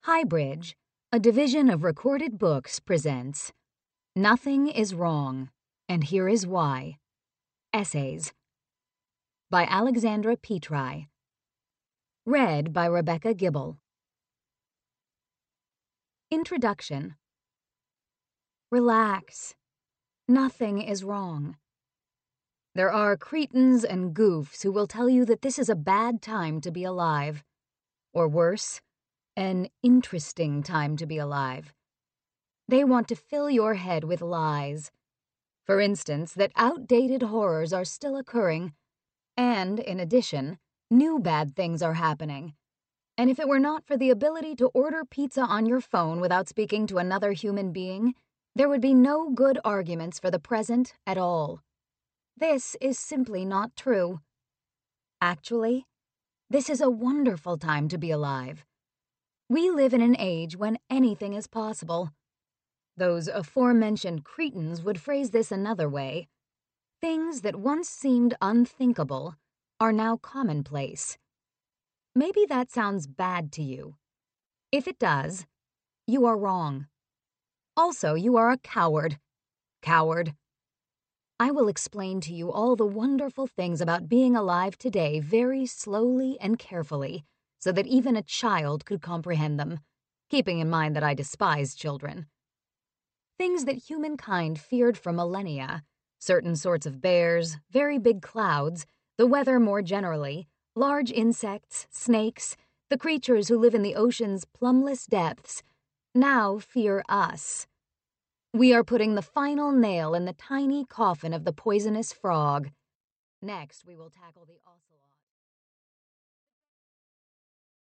Highbridge, a division of Recorded Books, presents Nothing is Wrong, and Here is Why. Essays by Alexandra Petri. Read by Rebecca Gibble. Introduction. Relax. Nothing is wrong. There are cretins and goofs who will tell you that this is a bad time to be alive. Or worse, an interesting time to be alive. They want to fill your head with lies. For instance, that outdated horrors are still occurring, and, in addition, new bad things are happening. And if it were not for the ability to order pizza on your phone without speaking to another human being, there would be no good arguments for the present at all. This is simply not true. Actually, this is a wonderful time to be alive. We live in an age when anything is possible. Those aforementioned cretins would phrase this another way. Things that once seemed unthinkable are now commonplace. Maybe that sounds bad to you. If it does, you are wrong. Also, you are a coward. Coward. I will explain to you all the wonderful things about being alive today very slowly and carefully, so that even a child could comprehend them, keeping in mind that I despise children. Things that humankind feared for millennia, certain sorts of bears, very big clouds, the weather more generally, large insects, snakes, the creatures who live in the ocean's plumbless depths, now fear us. We are putting the final nail in the tiny coffin of the poisonous frog. Next, we will tackle the